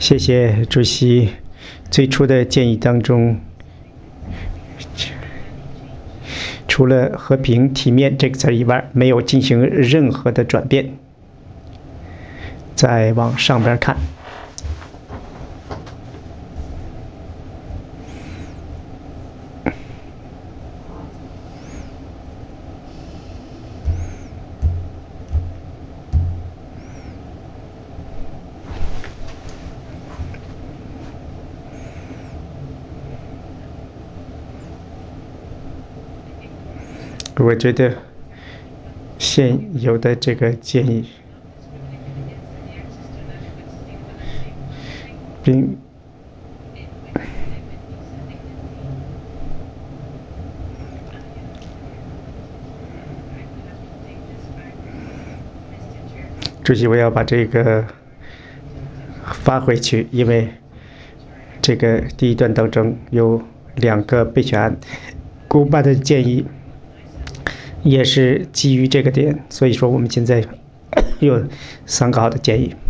谢谢主席。最初的建议当中，除了和平、体面这个词以外，没有进行任何的转变。再往上边看，我觉得现有的这个建议，并主席，我要把这个发回去，因为这个第一段当中有2个备选案，古巴的建议也是基于这个点，所以说我们现在有3个好的建议。